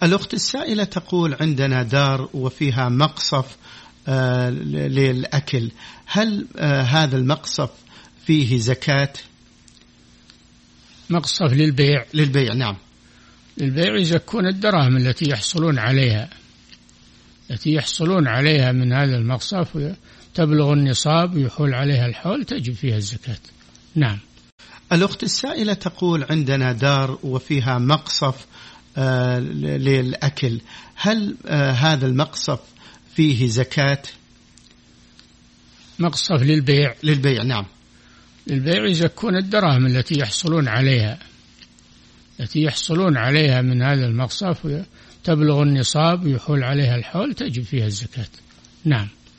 الأخت السائلة تقول: عندنا دار وفيها مقصف للأكل، هل هذا المقصف فيه زكاة؟ مقصف للبيع. للبيع، نعم. للبيع يزكون الدراهم التي يحصلون عليها من هذا المقصف، تبلغ النصاب ويحول عليها الحول، تجب فيها الزكاة. نعم. الأخت السائلة تقول: عندنا دار وفيها مقصف للأكل، هل هذا المقصف فيه زكاة؟ مقصف للبيع. للبيع، نعم. للبيع يزكون الدراهم التي يحصلون عليها من هذا المقصف، تبلغ النصاب ويحول عليها الحول، تجب فيها الزكاة. نعم.